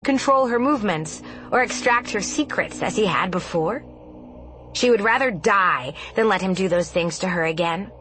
control her movements or extract her secrets as he had before? She would rather die than let him do those things to her again.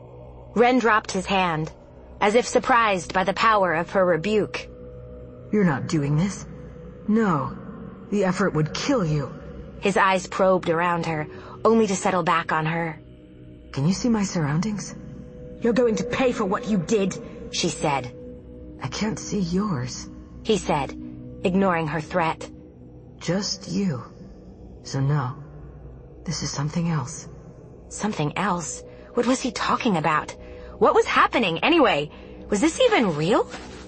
Ren dropped his hand, as if surprised by the power of her rebuke. You're not doing this. No, the effort would kill you. His eyes probed around her, only to settle back on her. Can you see my surroundings? You're going to pay for what you did, she said. I can't see yours, he said, ignoring her threat. Just you. So no, this is something else. Something else? What was he talking about? What was happening anyway? Was this even real?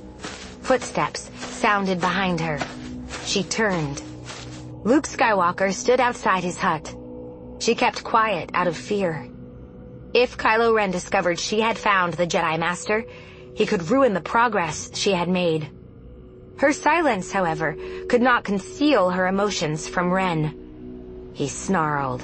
Footsteps sounded behind her. She turned. Luke Skywalker stood outside his hut. She kept quiet out of fear. If Kylo Ren discovered she had found the Jedi Master, he could ruin the progress she had made. Her silence, however, could not conceal her emotions from Ren. He snarled.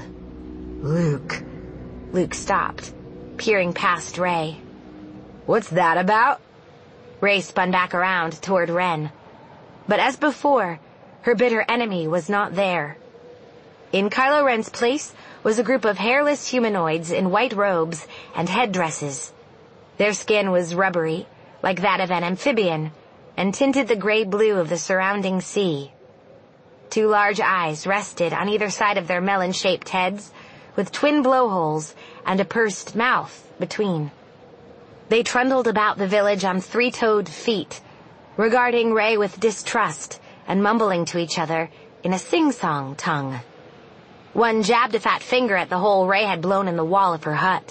Luke. Luke stopped, peering past Rey. What's that about? Rey spun back around toward Ren. But as before, her bitter enemy was not there. In Kylo Ren's place was a group of hairless humanoids in white robes and headdresses. Their skin was rubbery, like that of an amphibian, and tinted the gray-blue of the surrounding sea. Two large eyes rested on either side of their melon-shaped heads, with twin blowholes and a pursed mouth between. They trundled about the village on three-toed feet, regarding Rey with distrust and mumbling to each other in a sing-song tongue. One jabbed a fat finger at the hole Rey had blown in the wall of her hut.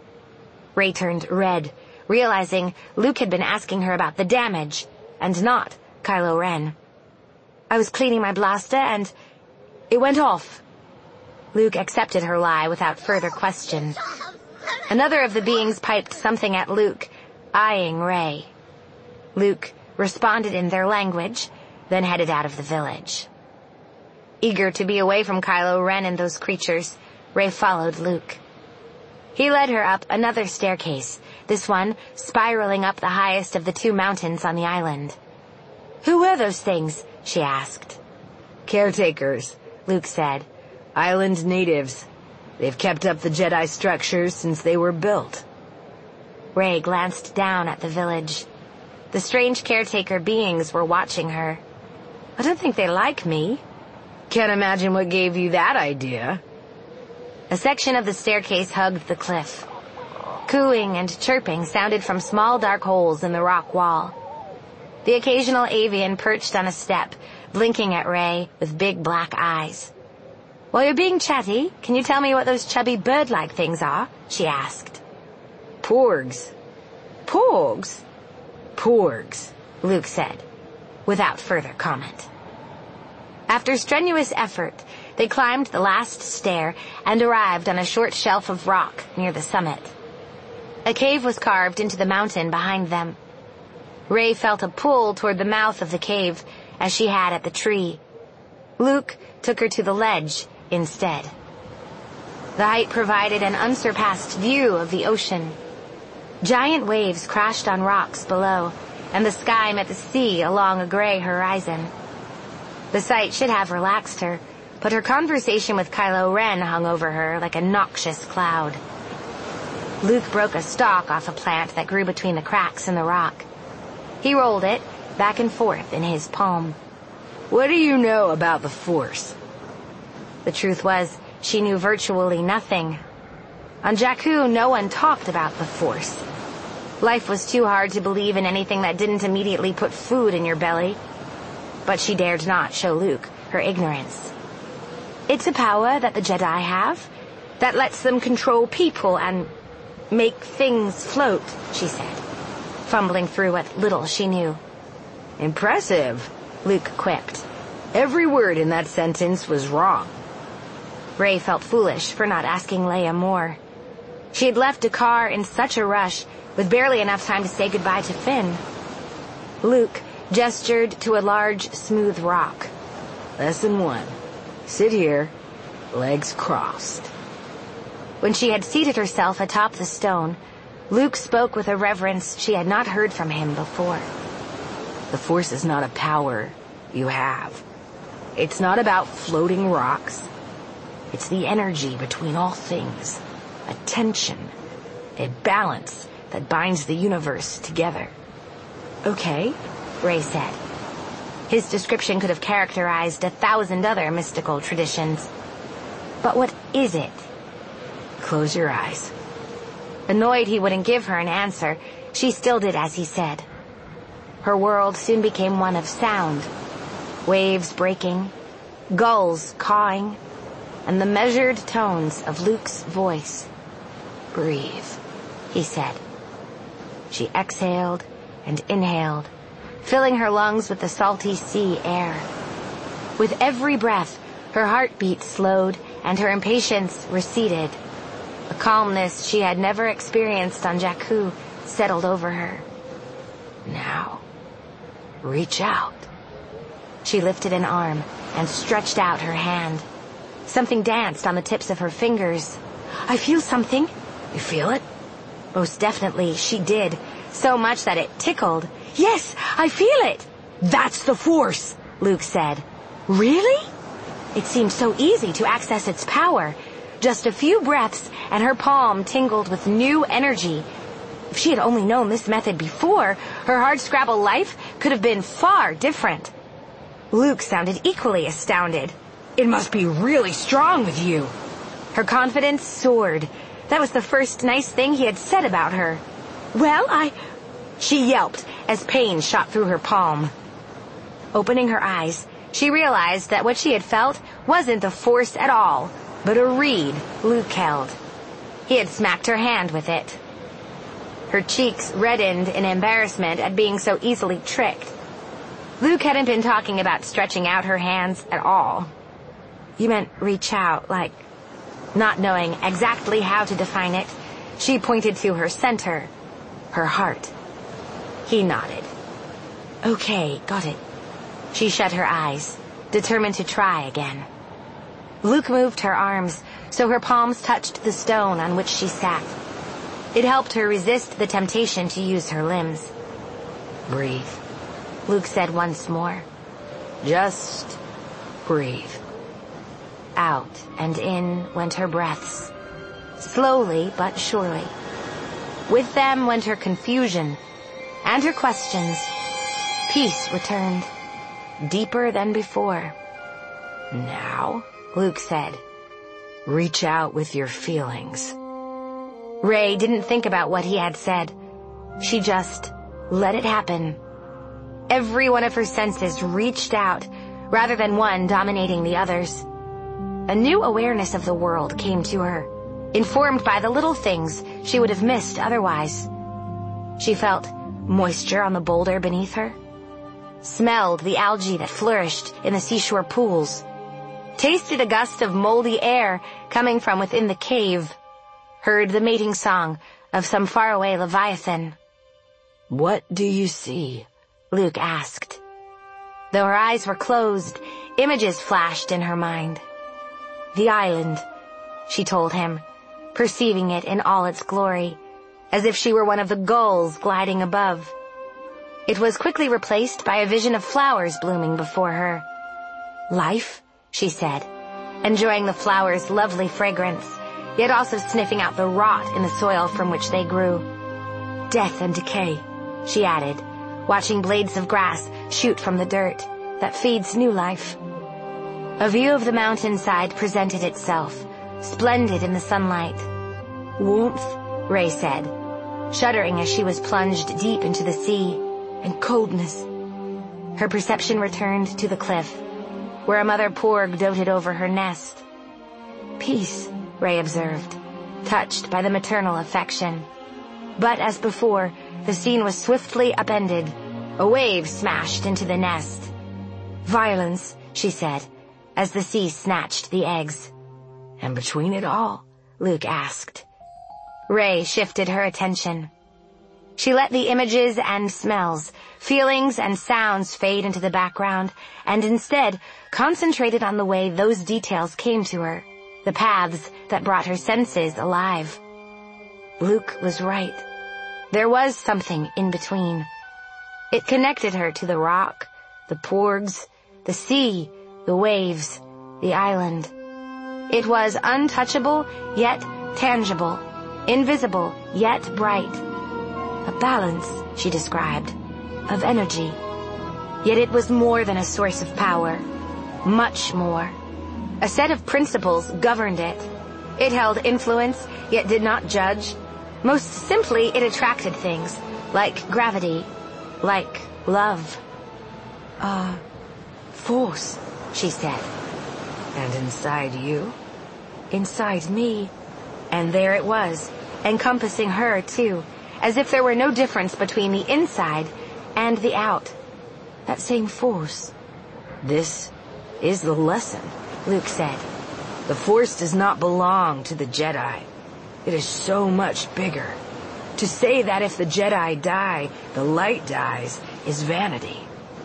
Rey turned red, realizing Luke had been asking her about the damage, and not Kylo Ren. I was cleaning my blaster and it went off. Luke accepted her lie without further question. Another of the beings piped something at Luke, eyeing Rey. Luke responded in their language, then headed out of the village. Eager to be away from Kylo Ren and those creatures, Rey followed Luke. He led her up another staircase, this one spiraling up the highest of the two mountains on the island. Who were those things? She asked. Caretakers, Luke said. Island natives. They've kept up the Jedi structures since they were built. Rey glanced down at the village. The strange caretaker beings were watching her. I don't think they like me. Can't imagine what gave you that idea. A section of the staircase hugged the cliff. Cooing and chirping sounded from small dark holes in the rock wall. The occasional avian perched on a step, blinking at Rey with big black eyes. While you're being chatty, can you tell me what those chubby bird-like things are? She asked. Porgs. Porgs? Porgs, Luke said, without further comment. After strenuous effort, they climbed the last stair and arrived on a short shelf of rock near the summit. A cave was carved into the mountain behind them. Rey felt a pull toward the mouth of the cave, as she had at the tree. Luke took her to the ledge instead. The height provided an unsurpassed view of the ocean. Giant waves crashed on rocks below, and the sky met the sea along a gray horizon. The sight should have relaxed her, but her conversation with Kylo Ren hung over her like a noxious cloud. Luke broke a stalk off a plant that grew between the cracks in the rock. He rolled it back and forth in his palm. What do you know about the Force? The truth was, she knew virtually nothing. On Jakku, no one talked about the Force. Life was too hard to believe in anything that didn't immediately put food in your belly. But she dared not show Luke her ignorance. It's a power that the Jedi have that lets them control people and make things float, she said, fumbling through what little she knew. Impressive, Luke quipped. Every word in that sentence was wrong. Rey felt foolish for not asking Leia more. She had left Dakar in such a rush, with barely enough time to say goodbye to Finn. Luke gestured to a large, smooth rock. Lesson 1. Sit here, legs crossed. When she had seated herself atop the stone, Luke spoke with a reverence she had not heard from him before. The Force is not a power. You have. It's not about floating rocks. It's the energy between all things. A tension. A balance that binds the universe together. Okay, Ray said. His description could have characterized 1,000 other mystical traditions. But what is it? Close your eyes. Annoyed he wouldn't give her an answer, she still did as he said. Her world soon became one of sound. Waves breaking, gulls cawing, and the measured tones of Luke's voice. Breathe, he said. She exhaled and inhaled, filling her lungs with the salty sea air. With every breath, her heartbeat slowed and her impatience receded. A calmness she had never experienced on Jakku settled over her. Now, reach out. She lifted an arm and stretched out her hand. Something danced on the tips of her fingers. I feel something. You feel it? Most definitely she did, so much that it tickled. Yes, I feel it. That's the force, Luke said. Really? It seemed so easy to access its power. Just a few breaths, and her palm tingled with new energy. If she had only known this method before, her hardscrabble life could have been far different. Luke sounded equally astounded. It must be really strong with you. Her confidence soared. That was the first nice thing he had said about her. Well, She yelped as pain shot through her palm. Opening her eyes, she realized that what she had felt wasn't a force at all, but a reed Luke held. He had smacked her hand with it. Her cheeks reddened in embarrassment at being so easily tricked. Luke hadn't been talking about stretching out her hands at all. You meant reach out, like... Not knowing exactly how to define it, she pointed to her center, her heart. He nodded. Okay, got it. She shut her eyes, determined to try again. Luke moved her arms so her palms touched the stone on which she sat. It helped her resist the temptation to use her limbs. Breathe, Luke said once more. Just breathe. Out and in went her breaths, slowly but surely. With them went her confusion and her questions. Peace returned, deeper than before. Now, Luke said, reach out with your feelings. Ray didn't think about what he had said. She just let it happen. Every one of her senses reached out, rather than one dominating the others. A new awareness of the world came to her, informed by the little things she would have missed otherwise. She felt moisture on the boulder beneath her, smelled the algae that flourished in the seashore pools, tasted a gust of moldy air coming from within the cave, heard the mating song of some faraway leviathan. What do you see? Luke asked. Though her eyes were closed, images flashed in her mind. The island, she told him, perceiving it in all its glory, as if she were one of the gulls gliding above. It was quickly replaced by a vision of flowers blooming before her. Life, she said, enjoying the flowers' lovely fragrance, yet also sniffing out the rot in the soil from which they grew. Death and decay, she added, watching blades of grass shoot from the dirt that feeds new life. A view of the mountainside presented itself, splendid in the sunlight. Warmth, Ray said, shuddering as she was plunged deep into the sea, and coldness. Her perception returned to the cliff, where a mother porg doted over her nest. Peace, Ray observed, touched by the maternal affection. But as before, the scene was swiftly upended. A wave smashed into the nest. Violence, she said, as the sea snatched the eggs. And between it all, Luke asked. Ray shifted her attention. She let the images and smells, feelings and sounds fade into the background, and instead concentrated on the way those details came to her, the paths that brought her senses alive. Luke was right. There was something in between. It connected her to the rock, the porgs, the sea, the waves, the island. It was untouchable, yet tangible, invisible, yet bright. A balance, she described, of energy. Yet it was more than a source of power. Much more. A set of principles governed it. It held influence, yet did not judge. Most simply, it attracted things, like gravity, like love. Force, She said. and inside you? Inside me. And there it was, encompassing her, too, as if there were no difference between the inside and the out. That same force. This is the lesson, Luke said. The Force does not belong to the Jedi. It is so much bigger. To say that if the Jedi die, the light dies, is vanity.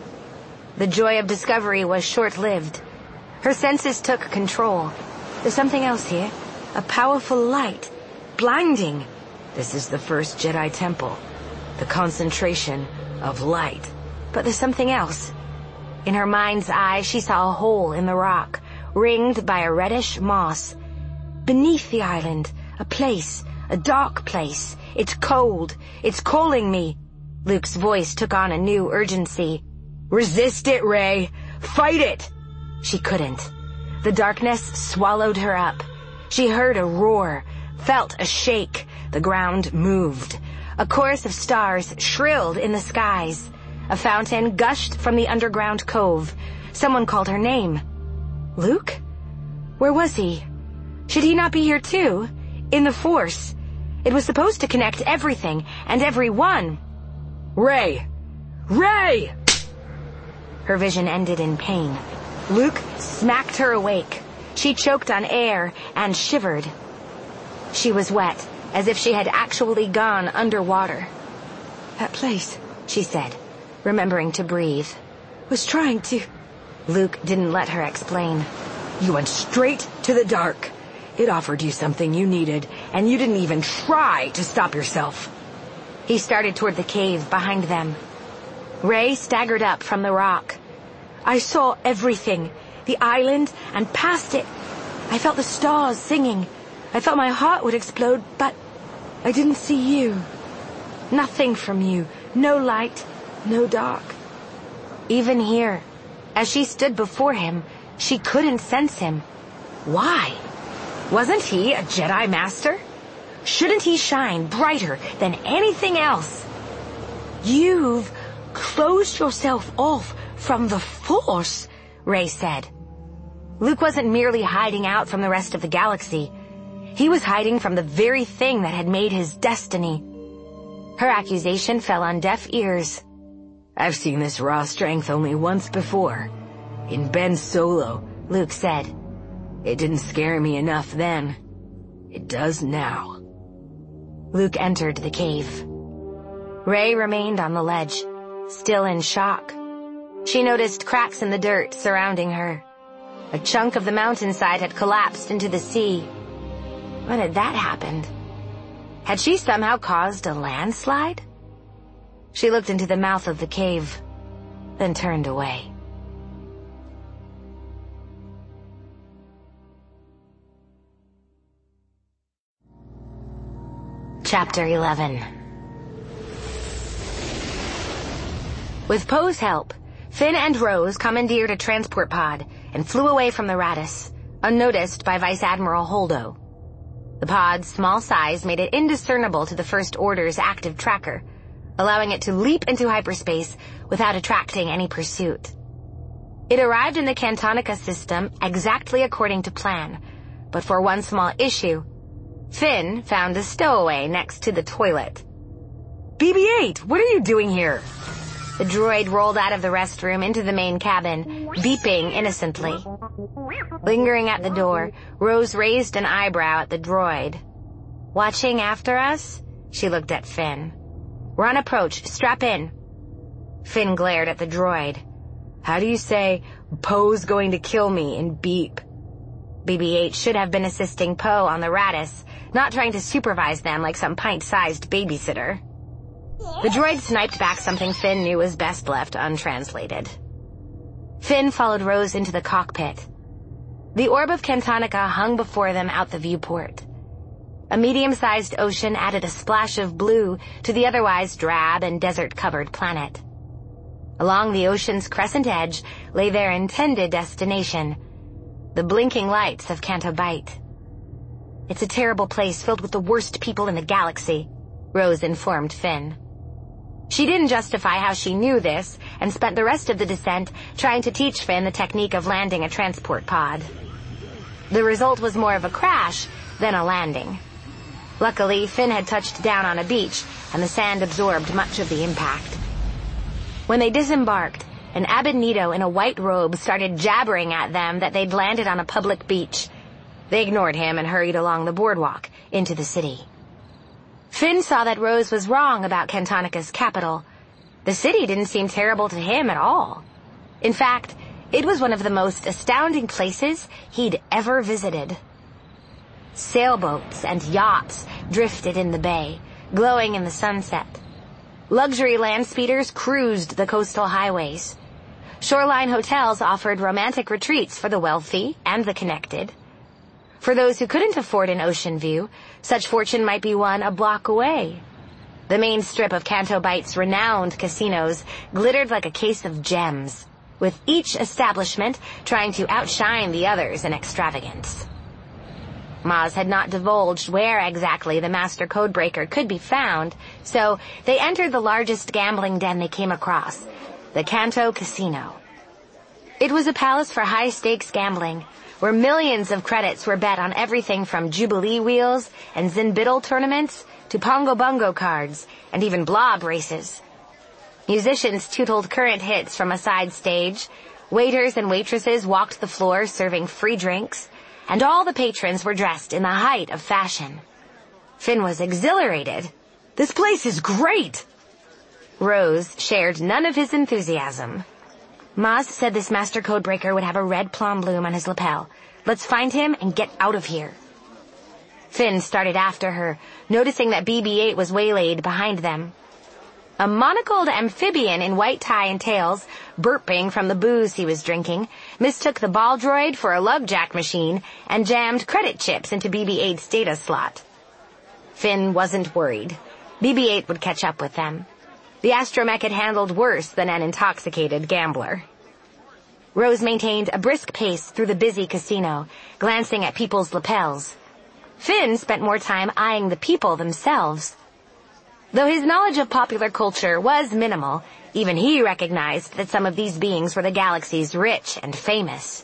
The joy of discovery was short-lived. Her senses took control. There's something else here. A powerful light. Blinding. This is the first Jedi temple. The concentration of light. But there's something else. In her mind's eye, she saw a hole in the rock, ringed by a reddish moss. Beneath the island, a place, a dark place. It's cold. It's calling me. Luke's voice took on a new urgency. Resist it, Rey! Fight it! She couldn't. The darkness swallowed her up. She heard a roar, felt a shake. The ground moved. A chorus of stars shrilled in the skies. A fountain gushed from the underground cove. Someone called her name. Luke? Where was he? Should he not be here too? In the Force. It was supposed to connect everything and everyone. Rey! Rey! Her vision ended in pain. Luke smacked her awake. She choked on air and shivered. She was wet, as if she had actually gone underwater. That place, she said, remembering to breathe. was trying to... Luke didn't let her explain. You went straight to the dark. It offered you something you needed, and you didn't even try to stop yourself. He started toward the cave behind them. Rey staggered up from the rock. I saw everything, the island, and past it. I felt the stars singing. I felt my heart would explode, but I didn't see you. Nothing from you. No light, no dark. Even here, as she stood before him, she couldn't sense him. Why? Wasn't he a Jedi Master? Shouldn't he shine brighter than anything else? You've closed yourself off from the Force, Rey said. Luke wasn't merely hiding out from the rest of the galaxy. He was hiding from the very thing that had made his destiny. Her accusation fell on deaf ears. I've seen this raw strength only once before. In Ben Solo, Luke said. It didn't scare me enough then. It does now. Luke entered the cave. Rey remained on the ledge, still in shock. She noticed cracks in the dirt surrounding her. A chunk of the mountainside had collapsed into the sea. When had that happened? Had she somehow caused a landslide? She looked into the mouth of the cave, then turned away. Chapter 11. With Poe's help, Finn and Rose commandeered a transport pod and flew away from the Raddus, unnoticed by Vice Admiral Holdo. The pod's small size made it indiscernible to the First Order's active tracker, allowing it to leap into hyperspace without attracting any pursuit. It arrived in the Cantonica system exactly according to plan, but for one small issue, Finn found a stowaway next to the toilet. BB-8, what are you doing here? The droid rolled out of the restroom into the main cabin, beeping innocently. Lingering at the door, Rose raised an eyebrow at the droid. Watching after us? She looked at Finn. We're on approach. Strap in. Finn glared at the droid. How do you say, Poe's going to kill me in beep? BB-8 should have been assisting Poe on the Raddus, not trying to supervise them like some pint-sized babysitter. The droid sniped back something Finn knew was best left untranslated. Finn followed Rose into the cockpit. The orb of Cantonica hung before them out the viewport. A medium-sized ocean added a splash of blue to the otherwise drab and desert-covered planet. Along the ocean's crescent edge lay their intended destination, the blinking lights of Canto Bight. "It's a terrible place filled with the worst people in the galaxy," Rose informed Finn. She didn't justify how she knew this and spent the rest of the descent trying to teach Finn the technique of landing a transport pod. The result was more of a crash than a landing. Luckily, Finn had touched down on a beach, and the sand absorbed much of the impact. When they disembarked, an Abednito in a white robe started jabbering at them that they'd landed on a public beach. They ignored him and hurried along the boardwalk into the city. Finn saw that Rose was wrong about Cantonica's capital. The city didn't seem terrible to him at all. In fact, it was one of the most astounding places he'd ever visited. Sailboats and yachts drifted in the bay, glowing in the sunset. Luxury land speeders cruised the coastal highways. Shoreline hotels offered romantic retreats for the wealthy and the connected. For those who couldn't afford an ocean view, such fortune might be won a block away. The main strip of Canto Bight's renowned casinos glittered like a case of gems, with each establishment trying to outshine the others in extravagance. Maz had not divulged where exactly the master codebreaker could be found, so they entered the largest gambling den they came across, the Canto Casino. It was a palace for high-stakes gambling, where millions of credits were bet on everything from Jubilee wheels and Zinbiddle tournaments to Pongo Bungo cards and even blob races. Musicians tootled current hits from a side stage, waiters and waitresses walked the floor serving free drinks, and all the patrons were dressed in the height of fashion. Finn was exhilarated. "This place is great!" Rose shared none of his enthusiasm. "Maz said this master codebreaker would have a red plum bloom on his lapel. Let's find him and get out of here." Finn started after her, noticing that BB-8 was waylaid behind them. A monocled amphibian in white tie and tails, burping from the booze he was drinking, mistook the ball droid for a lugjack machine and jammed credit chips into BB-8's data slot. Finn wasn't worried. BB-8 would catch up with them. The astromech had handled worse than an intoxicated gambler. Rose maintained a brisk pace through the busy casino, glancing at people's lapels. Finn spent more time eyeing the people themselves. Though his knowledge of popular culture was minimal, even he recognized that some of these beings were the galaxy's rich and famous.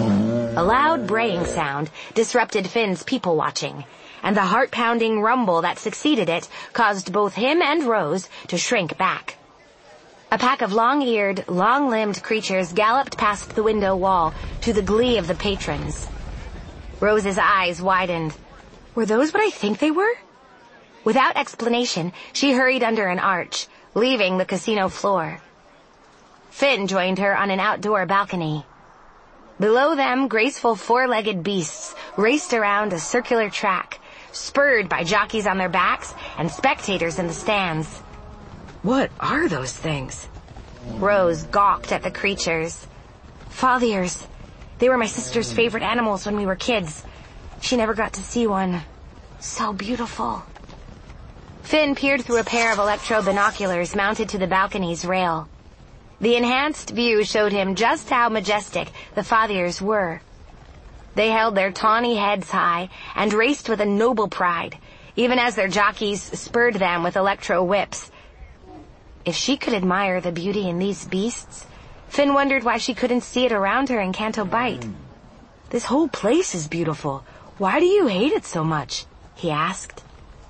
A loud braying sound disrupted Finn's people-watching, and the heart-pounding rumble that succeeded it caused both him and Rose to shrink back. A pack of long-eared, long-limbed creatures galloped past the window wall to the glee of the patrons. Rose's eyes widened. Were those what I think they were? Without explanation, she hurried under an arch, leaving the casino floor. Finn joined her on an outdoor balcony. Below them, graceful four-legged beasts raced around a circular track, spurred by jockeys on their backs and spectators in the stands. What are those things? Rose gawked at the creatures. Fathiers. They were my sister's favorite animals when we were kids. She never got to see one. So beautiful. Finn peered through a pair of electro-binoculars mounted to the balcony's rail. The enhanced view showed him just how majestic the Fathiers were. They held their tawny heads high and raced with a noble pride, even as their jockeys spurred them with electro-whips. If she could admire the beauty in these beasts, Finn wondered why she couldn't see it around her in Canto Bight. This whole place is beautiful. Why do you hate it so much? He asked.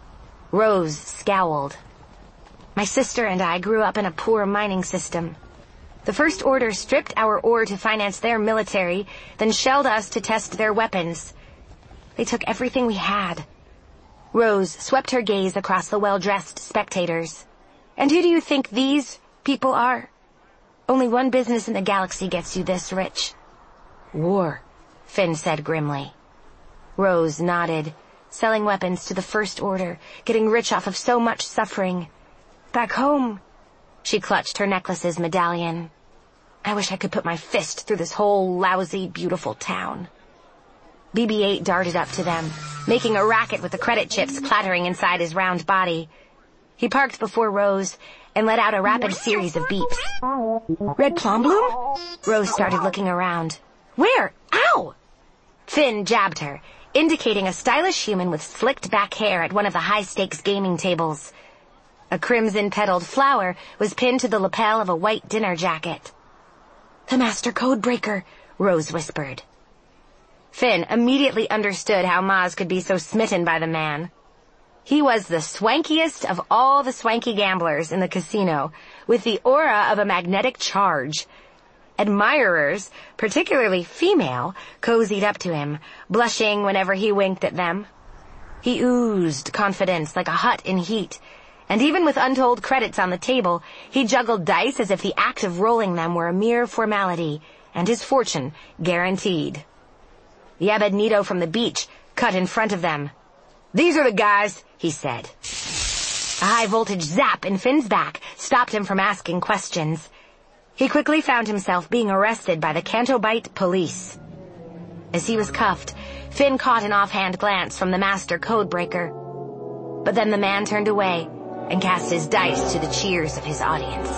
Rose scowled. My sister and I grew up in a poor mining system. The First Order stripped our ore to finance their military, then shelled us to test their weapons. They took everything we had. Rose swept her gaze across the well-dressed spectators. And who do you think these people are? Only one business in the galaxy gets you this rich. War, Finn said grimly. Rose nodded. Selling weapons to the First Order, getting rich off of so much suffering. Back home, she clutched her necklace's medallion. I wish I could put my fist through this whole lousy, beautiful town. BB-8 darted up to them, making a racket with the credit chips clattering inside his round body. He parked before Rose and let out a rapid series of beeps. Red Plum Bloom? Rose started looking around. Where? Ow! Finn jabbed her, indicating a stylish human with slicked back hair at one of the high-stakes gaming tables. A crimson-petaled flower was pinned to the lapel of a white dinner jacket. The Master Codebreaker, Rose whispered. Finn immediately understood how Maz could be so smitten by the man. He was the swankiest of all the swanky gamblers in the casino, with the aura of a magnetic charge. Admirers, particularly female, cozied up to him, blushing whenever he winked at them. He oozed confidence like a hut in heat, and even with untold credits on the table, he juggled dice as if the act of rolling them were a mere formality, and his fortune guaranteed. The Abednito from the beach cut in front of them. "These are the guys," he said. A high-voltage zap in Finn's back stopped him from asking questions. He quickly found himself being arrested by the Cantobite police. As he was cuffed, Finn caught an offhand glance from the Master Codebreaker. But then the man turned away and cast his dice to the cheers of his audience.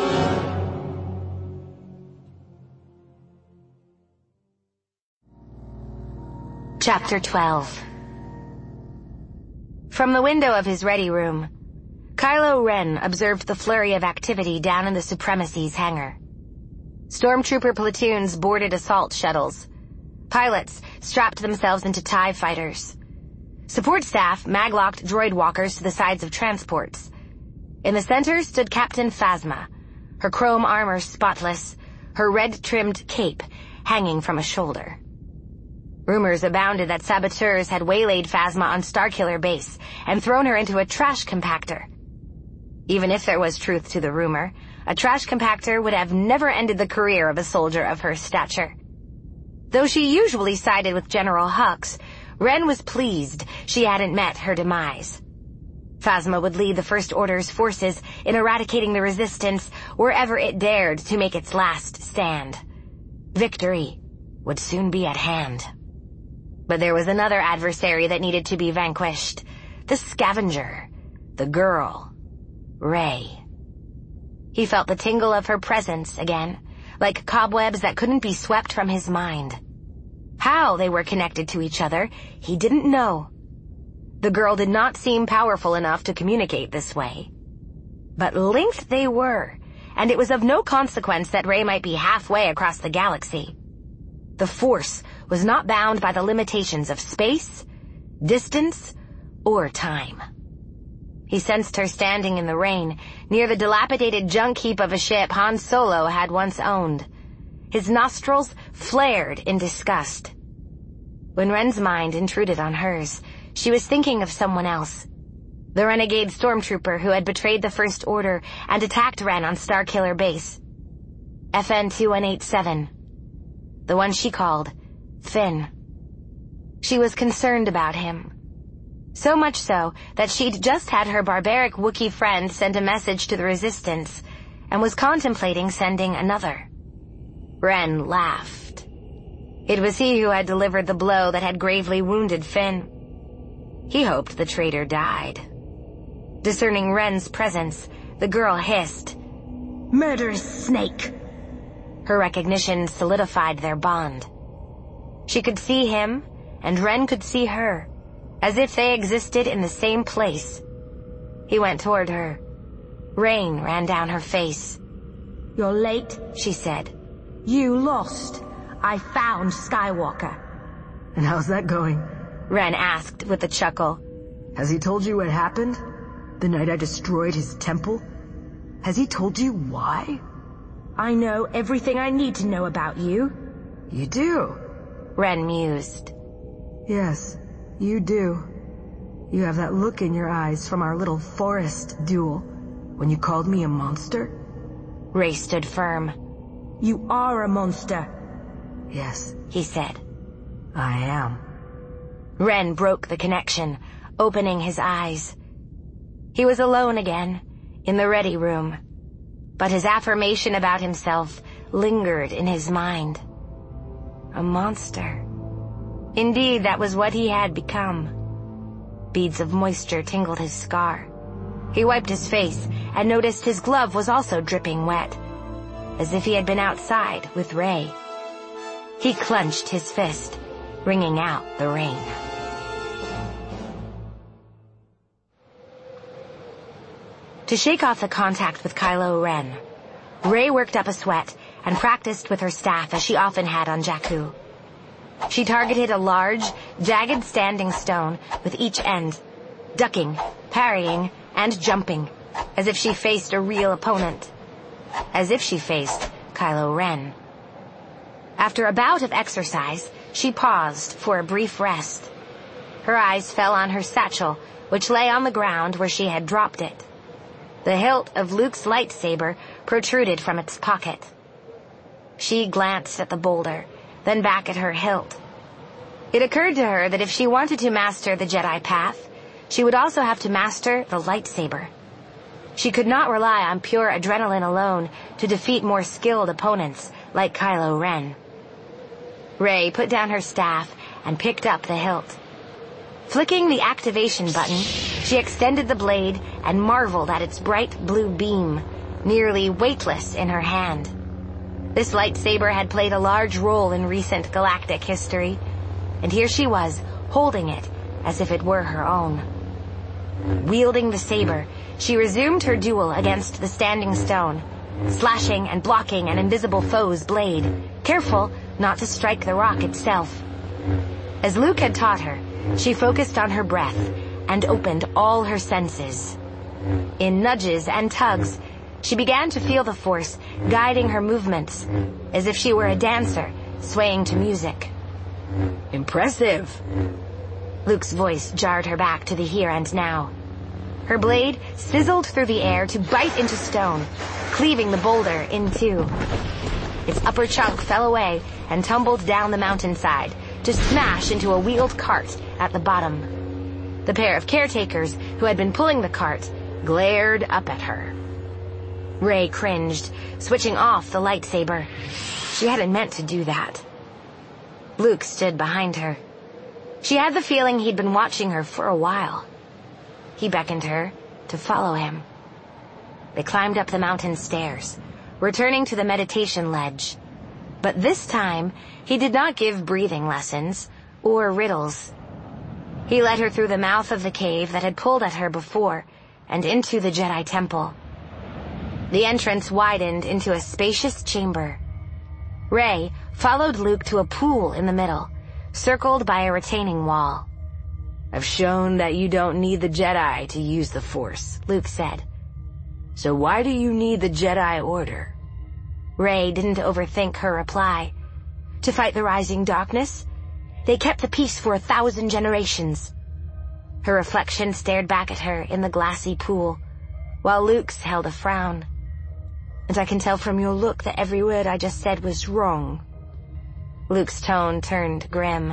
Chapter 12. From the window of his ready room, Kylo Ren observed the flurry of activity down in the Supremacy's hangar. Stormtrooper platoons boarded assault shuttles. Pilots strapped themselves into TIE fighters. Support staff maglocked droid walkers to the sides of transports. In the center stood Captain Phasma, her chrome armor spotless, her red-trimmed cape hanging from a shoulder. Rumors abounded that saboteurs had waylaid Phasma on Starkiller Base and thrown her into a trash compactor. Even if there was truth to the rumor, a trash compactor would have never ended the career of a soldier of her stature. Though she usually sided with General Hux, Ren was pleased she hadn't met her demise. Phasma would lead the First Order's forces in eradicating the Resistance wherever it dared to make its last stand. Victory would soon be at hand. But there was another adversary that needed to be vanquished. The scavenger. The girl. Rey. He felt the tingle of her presence again, like cobwebs that couldn't be swept from his mind. How they were connected to each other, he didn't know. The girl did not seem powerful enough to communicate this way. But linked they were, and it was of no consequence that Rey might be halfway across the galaxy. The Force was not bound by the limitations of space, distance, or time. He sensed her standing in the rain, near the dilapidated junk heap of a ship Han Solo had once owned. His nostrils flared in disgust. When Ren's mind intruded on hers, she was thinking of someone else. The renegade stormtrooper who had betrayed the First Order and attacked Ren on Starkiller Base. FN-2187. The one she called Finn. She was concerned about him. So much so that she'd just had her barbaric Wookiee friend send a message to the Resistance and was contemplating sending another. Ren laughed. It was he who had delivered the blow that had gravely wounded Finn. He hoped the traitor died. Discerning Ren's presence, the girl hissed, "Murderous snake!" Her recognition solidified their bond. She could see him, and Ren could see her, as if they existed in the same place. He went toward her. Rain ran down her face. "You're late," she said. "You lost. I found Skywalker." And how's that going? Ren asked with a chuckle. Has he told you what happened? The night I destroyed his temple? Has he told you why? I know everything I need to know about you. You do? Ren mused. Yes, you do. You have that look in your eyes from our little forest duel, when you called me a monster. Rey stood firm. You are a monster. Yes, he said. I am. Ren broke the connection, opening his eyes. He was alone again, in the ready room. But his affirmation about himself lingered in his mind. A monster. Indeed, that was what he had become. Beads of moisture tingled his scar. He wiped his face and noticed his glove was also dripping wet, as if he had been outside with Ray. He clenched his fist, wringing out the rain. To shake off the contact with Kylo Ren, Ray worked up a sweat and practiced with her staff as she often had on Jakku. She targeted a large, jagged standing stone with each end, ducking, parrying, and jumping, as if she faced a real opponent. As if she faced Kylo Ren. After a bout of exercise, she paused for a brief rest. Her eyes fell on her satchel, which lay on the ground where she had dropped it. The hilt of Luke's lightsaber protruded from its pocket. She glanced at the boulder, then back at her hilt. It occurred to her that if she wanted to master the Jedi path, she would also have to master the lightsaber. She could not rely on pure adrenaline alone to defeat more skilled opponents like Kylo Ren. Rey put down her staff and picked up the hilt. Flicking the activation button, she extended the blade and marveled at its bright blue beam, nearly weightless in her hand. This lightsaber had played a large role in recent galactic history, and here she was, holding it as if it were her own. Wielding the saber, she resumed her duel against the standing stone, slashing and blocking an invisible foe's blade, careful not to strike the rock itself. As Luke had taught her, she focused on her breath and opened all her senses. In nudges and tugs, she began to feel the Force guiding her movements, as if she were a dancer swaying to music. Impressive. Luke's voice jarred her back to the here and now. Her blade sizzled through the air to bite into stone, cleaving the boulder in two. Its upper chunk fell away and tumbled down the mountainside to smash into a wheeled cart at the bottom. The pair of caretakers who had been pulling the cart glared up at her. Rey cringed, switching off the lightsaber. She hadn't meant to do that. Luke stood behind her. She had the feeling he'd been watching her for a while. He beckoned her to follow him. They climbed up the mountain stairs, returning to the meditation ledge. But this time, he did not give breathing lessons or riddles. He led her through the mouth of the cave that had pulled at her before and into the Jedi Temple. The entrance widened into a spacious chamber. Rey followed Luke to a pool in the middle, circled by a retaining wall. I've shown that you don't need the Jedi to use the Force, Luke said. So why do you need the Jedi Order? Rey didn't overthink her reply. To fight the rising darkness? They kept the peace for 1,000 generations. Her reflection stared back at her in the glassy pool, while Luke's held a frown. And I can tell from your look that every word I just said was wrong. Luke's tone turned grim.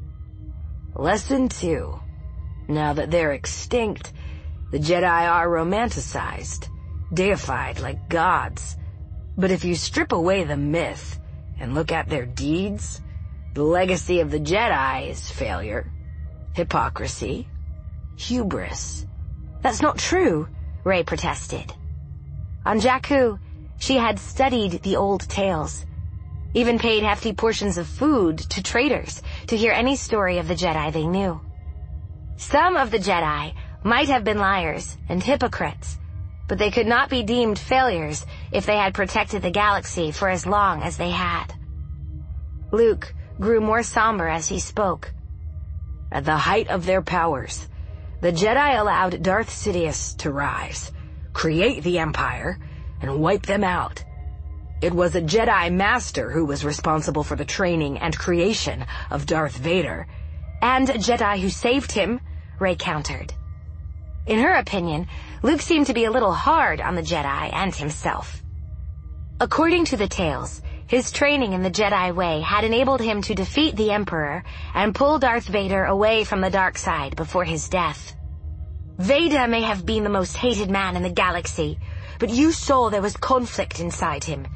Lesson 2. Now that they're extinct, the Jedi are romanticized, deified like gods. But if you strip away the myth and look at their deeds, the legacy of the Jedi is failure, hypocrisy, hubris. That's not true, Rey protested. On Jakku, she had studied the old tales, even paid hefty portions of food to traders to hear any story of the Jedi they knew. Some of the Jedi might have been liars and hypocrites, but they could not be deemed failures if they had protected the galaxy for as long as they had. Luke grew more somber as he spoke. At the height of their powers, the Jedi allowed Darth Sidious to rise, create the Empire, and wipe them out. It was a Jedi Master who was responsible for the training and creation of Darth Vader. And a Jedi who saved him, Rey countered. In her opinion, Luke seemed to be a little hard on the Jedi and himself. According to the tales, his training in the Jedi way had enabled him to defeat the Emperor and pull Darth Vader away from the dark side before his death. Vader may have been the most hated man in the galaxy, but you saw there was conflict inside him.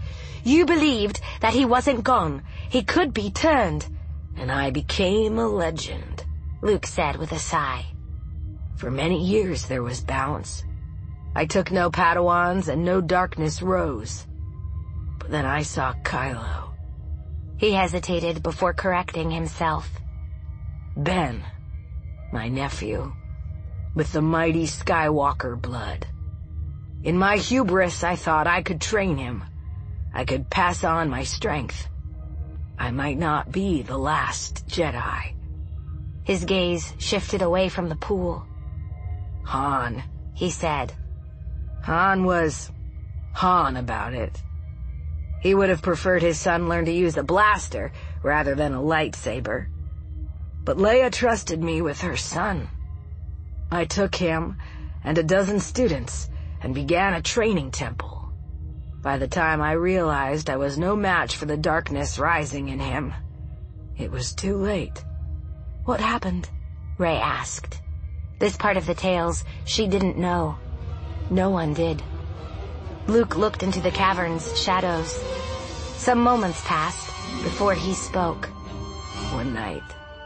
You believed that he wasn't gone. He could be turned. And I became a legend, Luke said with a sigh. For many years there was balance. I took no Padawans and no darkness rose. But then I saw Kylo. He hesitated before correcting himself. Ben, my nephew, with the mighty Skywalker blood. In my hubris, I thought I could train him. I could pass on my strength. I might not be the last Jedi. His gaze shifted away from the pool. Han, he said. Han was Han about it. He would have preferred his son learn to use a blaster rather than a lightsaber. But Leia trusted me with her son. I took him and a dozen students and began a training temple. By the time I realized I was no match for the darkness rising in him, it was too late. What happened? Rey asked. This part of the tales she didn't know. No one did. Luke looked into the cavern's shadows. Some moments passed before he spoke. One night,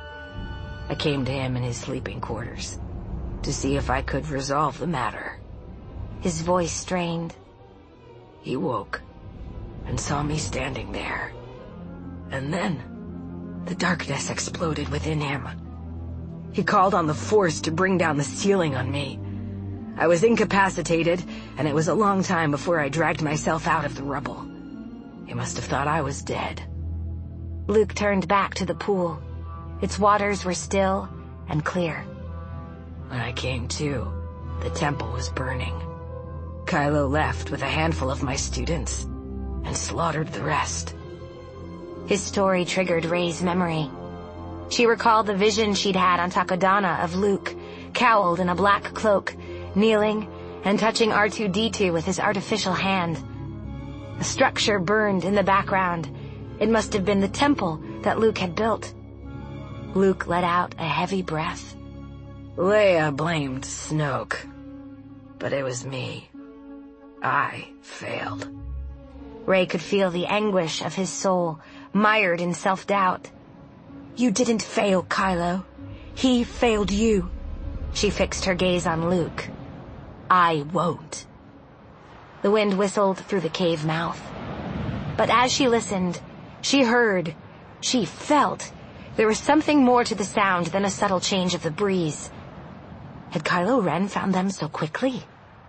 I came to him in his sleeping quarters to see if I could resolve the matter. His voice strained. He woke and saw me standing there. And then the darkness exploded within him. He called on the Force to bring down the ceiling on me. I was incapacitated, and it was a long time before I dragged myself out of the rubble. He must have thought I was dead. Luke turned back to the pool. Its waters were still and clear. When I came to, the temple was burning. Kylo left with a handful of my students and slaughtered the rest. His story triggered Rey's memory. She recalled the vision she'd had on Takodana of Luke, cowled in a black cloak, kneeling and touching R2-D2 with his artificial hand. A structure burned in the background. It must have been the temple that Luke had built. Luke let out a heavy breath. Leia blamed Snoke, but it was me. I failed. Rey could feel the anguish of his soul, mired in self-doubt. You didn't fail, Kylo. He failed you. She fixed her gaze on Luke. I won't. The wind whistled through the cave mouth. But as she listened, she heard, she felt, there was something more to the sound than a subtle change of the breeze. Had Kylo Ren found them so quickly?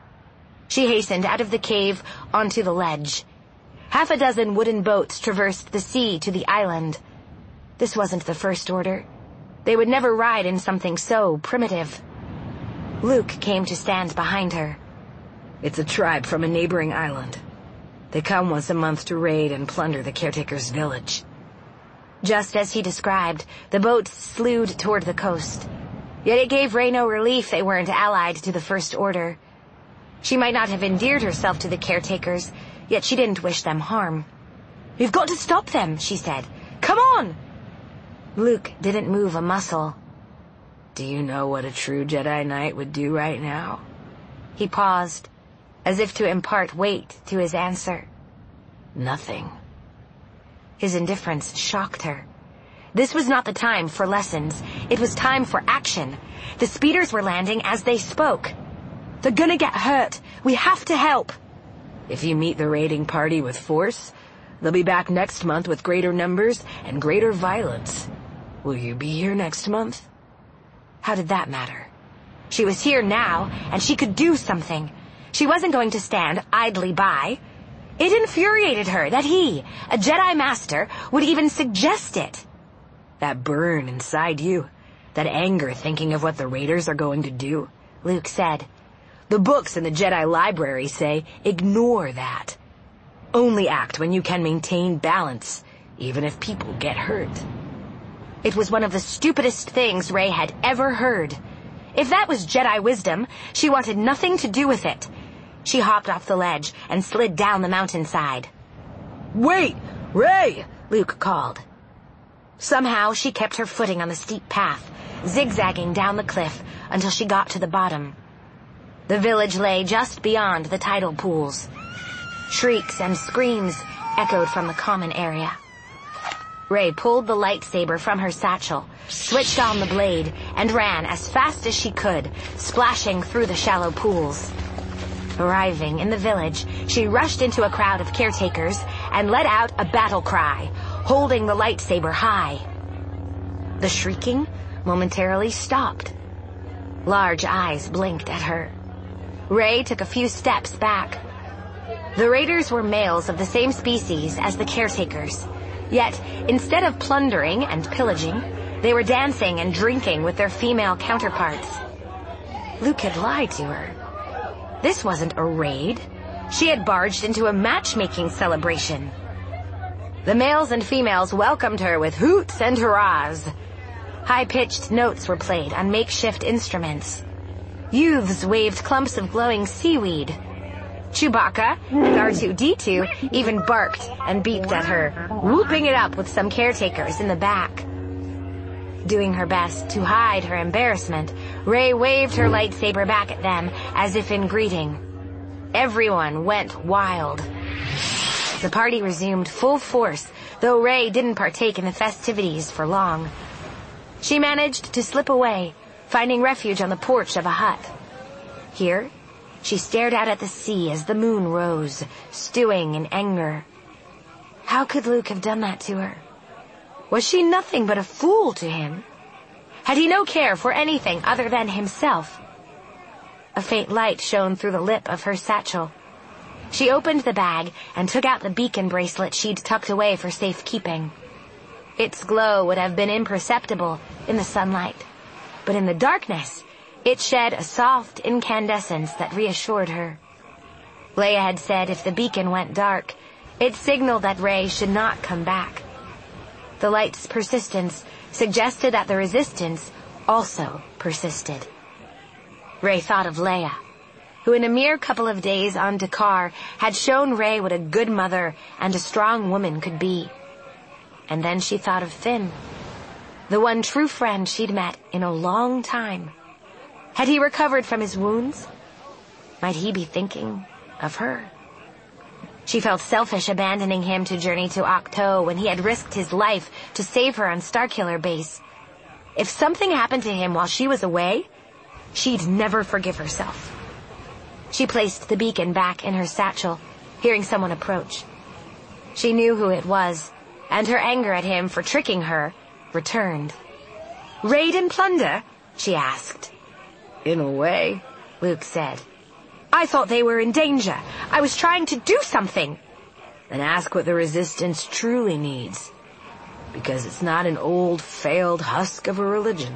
She hastened out of the cave onto the ledge. Half a dozen wooden boats traversed the sea to the island. This wasn't the First Order. They would never ride in something so primitive. Luke came to stand behind her. It's a tribe from a neighboring island. They come once a month to raid and plunder the caretaker's village. Just as he described, the boats slewed toward the coast. Yet it gave Rey no relief they weren't allied to the First Order. She might not have endeared herself to the caretakers, yet she didn't wish them harm. We've got to stop them, she said. Come on! Luke didn't move a muscle. Do you know what a true Jedi Knight would do right now? He paused, as if to impart weight to his answer. Nothing. His indifference shocked her. This was not the time for lessons. It was time for action. The speeders were landing as they spoke. They're gonna get hurt. We have to help. If you meet the raiding party with force, they'll be back next month with greater numbers and greater violence. Will you be here next month? How did that matter? She was here now, and she could do something. She wasn't going to stand idly by. It infuriated her that he, a Jedi Master, would even suggest it. That burn inside you, that anger thinking of what the raiders are going to do, Luke said. The books in the Jedi library say, ignore that. Only act when you can maintain balance, even if people get hurt. It was one of the stupidest things Rey had ever heard. If that was Jedi wisdom, she wanted nothing to do with it. She hopped off the ledge and slid down the mountainside. Wait! Rey! Luke called. Somehow she kept her footing on the steep path, zigzagging down the cliff until she got to the bottom. The village lay just beyond the tidal pools. Shrieks and screams echoed from the common area. Rey pulled the lightsaber from her satchel, switched on the blade, and ran as fast as she could, splashing through the shallow pools. Arriving in the village, she rushed into a crowd of caretakers and let out a battle cry, holding the lightsaber high. The shrieking momentarily stopped. Large eyes blinked at her. Rey took a few steps back. The raiders were males of the same species as the caretakers, yet instead of plundering and pillaging, they were dancing and drinking with their female counterparts. Luke had lied to her. This wasn't a raid. She had barged into a matchmaking celebration. The males and females welcomed her with hoots and hurrahs. High-pitched notes were played on makeshift instruments. Youths waved clumps of glowing seaweed. Chewbacca and R2-D2 even barked and beeped at her, whooping it up with some caretakers in the back. Doing her best to hide her embarrassment, Rey waved her lightsaber back at them as if in greeting. Everyone went wild. The party resumed full force, though Rey didn't partake in the festivities for long. She managed to slip away, finding refuge on the porch of a hut. Here, she stared out at the sea as the moon rose, stewing in anger. How could Luke have done that to her? Was she nothing but a fool to him? Had he no care for anything other than himself? A faint light shone through the lip of her satchel. She opened the bag and took out the beacon bracelet she'd tucked away for safekeeping. Its glow would have been imperceptible in the sunlight, but in the darkness, it shed a soft incandescence that reassured her. Leia had said if the beacon went dark, it signaled that Rey should not come back. The light's persistence suggested that the resistance also persisted. Rey thought of Leia, who in a mere couple of days on D'Qar had shown Rey what a good mother and a strong woman could be. And then she thought of Finn, the one true friend she'd met in a long time. Had he recovered from his wounds? Might he be thinking of her? She felt selfish abandoning him to journey to Ahch-To when he had risked his life to save her on Starkiller Base. If something happened to him while she was away, she'd never forgive herself. She placed the beacon back in her satchel, hearing someone approach. She knew who it was, and her anger at him for tricking her returned. "Raid and plunder?" she asked. "In a way," Luke said. "I thought they were in danger. I was trying to do something." "Then ask what the Resistance truly needs. Because it's not an old, failed husk of a religion."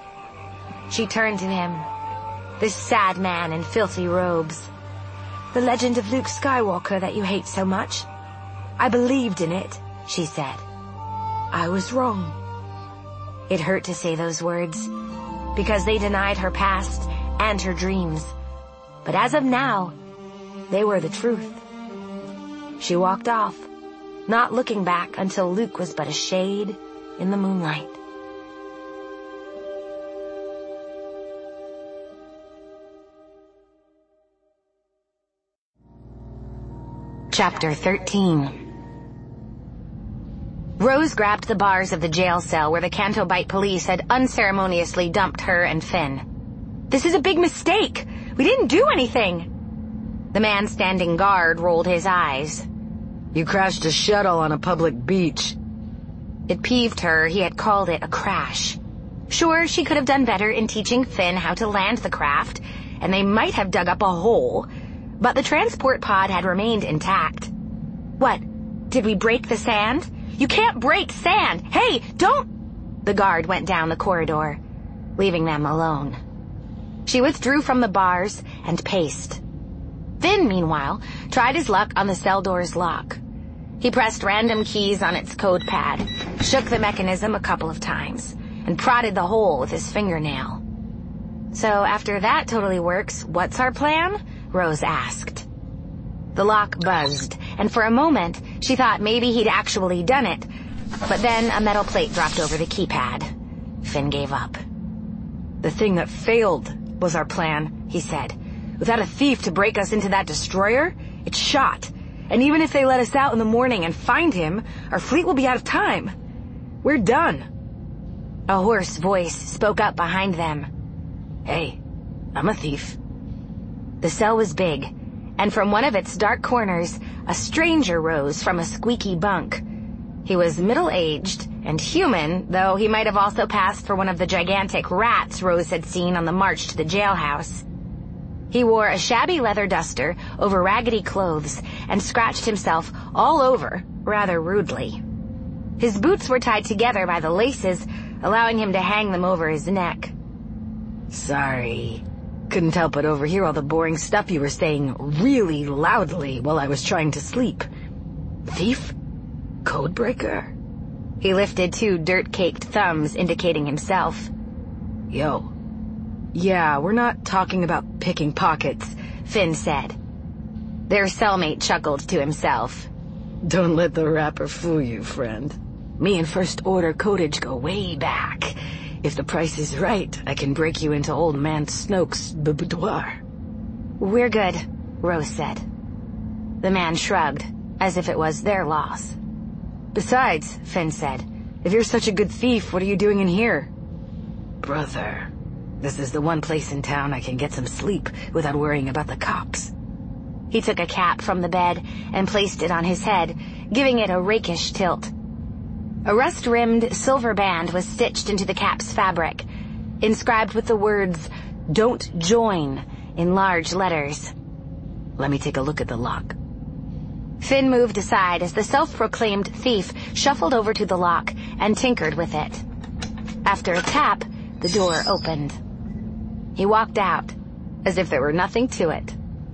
She turned to him, this sad man in filthy robes. "The legend of Luke Skywalker that you hate so much. I believed in it," she said. "I was wrong." It hurt to say those words, because they denied her past and her dreams. But as of now, they were the truth. She walked off, not looking back until Luke was but a shade in the moonlight. Chapter 13. Rose grabbed the bars of the jail cell where the Canto Bight police had unceremoniously dumped her and Finn. "This is a big mistake! We didn't do anything!" The man standing guard rolled his eyes. "You crashed a shuttle on a public beach." It peeved her he had called it a crash. Sure, she could have done better in teaching Finn how to land the craft, and they might have dug up a hole, but the transport pod had remained intact. "What? Did we break the sand? You can't break sand! Hey, don't—" The guard went down the corridor, leaving them alone. She withdrew from the bars and paced. Finn, meanwhile, tried his luck on the cell door's lock. He pressed random keys on its code pad, shook the mechanism a couple of times, and prodded the hole with his fingernail. "So after that totally works, what's our plan?" Rose asked. The lock buzzed, and for a moment, she thought maybe he'd actually done it, but then a metal plate dropped over the keypad. Finn gave up. "The thing that failed was our plan," he said. "Without a thief to break us into that destroyer, it's shot. And even if they let us out in the morning and find him, our fleet will be out of time. We're done. A hoarse voice spoke up behind them. Hey, I'm a thief. The cell was big, and from one of its dark corners, a stranger rose from a squeaky bunk. He was middle-aged and human, though he might have also passed for one of the gigantic rats Rose had seen on the march to the jailhouse. He wore a shabby leather duster over raggedy clothes and scratched himself all over rather rudely. His boots were tied together by the laces, allowing him to hang them over his neck. Sorry. Couldn't help but overhear all the boring stuff you were saying really loudly while I was trying to sleep. Thief? Codebreaker? He lifted 2 dirt-caked thumbs indicating himself. Yo. Yeah, we're not talking about picking pockets, Finn said. Their cellmate chuckled to himself. Don't let the rapper fool you, friend. Me and First Order codage go way back. If the price is right, I can break you into Old Man Snoke's boudoir. We're good, Rose said. The man shrugged, as if it was their loss. Besides, Finn said, if you're such a good thief, what are you doing in here? Brother, this is the one place in town I can get some sleep without worrying about the cops. He took a cap from the bed and placed it on his head, giving it a rakish tilt. A rust-rimmed silver band was stitched into the cap's fabric, inscribed with the words, "Don't join," in large letters. Let me take a look at the lock. Finn moved aside as the self-proclaimed thief shuffled over to the lock and tinkered with it. After a tap, the door opened. He walked out, as if there were nothing to it.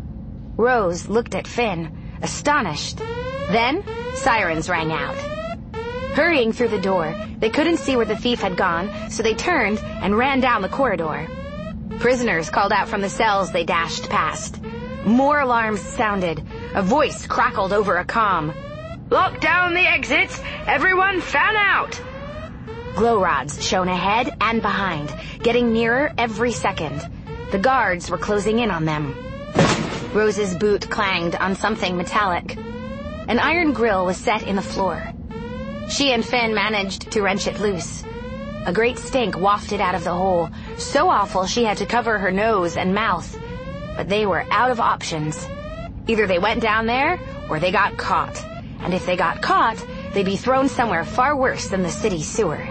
Rose looked at Finn, astonished. Then, sirens rang out. Hurrying through the door, they couldn't see where the thief had gone, so they turned and ran down the corridor. Prisoners called out from the cells they dashed past. More alarms sounded. A voice crackled over a comm. Lock down the exits! Everyone fan out! Glow rods shone ahead and behind, getting nearer every second. The guards were closing in on them. Rose's boot clanged on something metallic. An iron grill was set in the floor. She and Finn managed to wrench it loose. A great stink wafted out of the hole, so awful she had to cover her nose and mouth. But they were out of options. Either they went down there, or they got caught. And if they got caught, they'd be thrown somewhere far worse than the city sewer.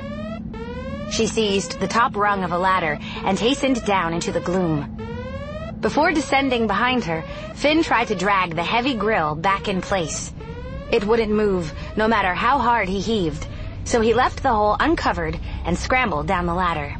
She seized the top rung of a ladder and hastened down into the gloom. Before descending behind her, Finn tried to drag the heavy grill back in place. It wouldn't move, no matter how hard he heaved, so he left the hole uncovered and scrambled down the ladder.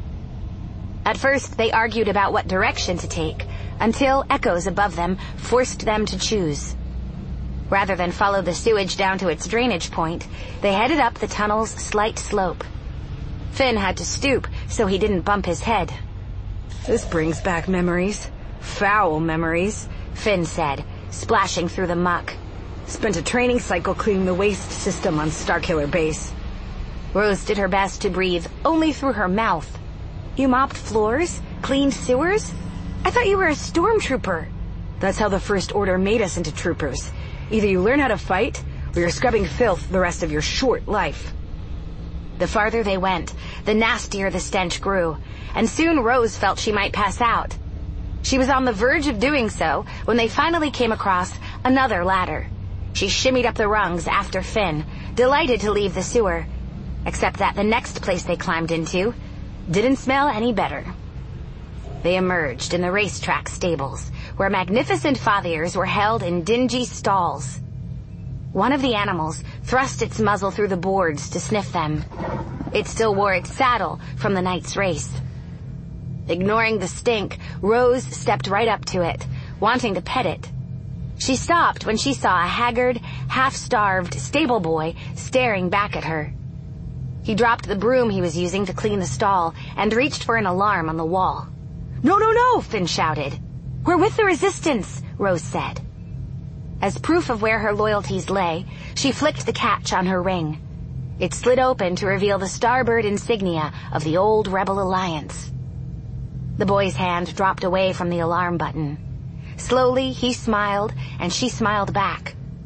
At first, they argued about what direction to take, until echoes above them forced them to choose. Rather than follow the sewage down to its drainage point, they headed up the tunnel's slight slope. Finn had to stoop so he didn't bump his head. This brings back memories. Foul memories, Finn said, splashing through the muck. Spent a training cycle cleaning the waste system on Starkiller Base. Rose did her best to breathe only through her mouth. You mopped floors? Cleaned sewers? I thought you were a stormtrooper. That's how the First Order made us into troopers. Either you learn how to fight, or you're scrubbing filth the rest of your short life. The farther they went, the nastier the stench grew, and soon Rose felt she might pass out. She was on the verge of doing so when they finally came across another ladder. She shimmied up the rungs after Finn, delighted to leave the sewer, except that the next place they climbed into didn't smell any better. They emerged in the racetrack stables, where magnificent fathiers were held in dingy stalls. One of the animals thrust its muzzle through the boards to sniff them. It still wore its saddle from the night's race. Ignoring the stink, Rose stepped right up to it, wanting to pet it. She stopped when she saw a haggard, half-starved stable boy staring back at her. He dropped the broom he was using to clean the stall and reached for an alarm on the wall. "No, no, no!" Finn shouted. "We're with the Resistance," Rose said. As proof of where her loyalties lay, she flicked the catch on her ring. It slid open to reveal the starbird insignia of the old Rebel Alliance. The boy's hand dropped away from the alarm button. Slowly, he smiled, and she smiled back.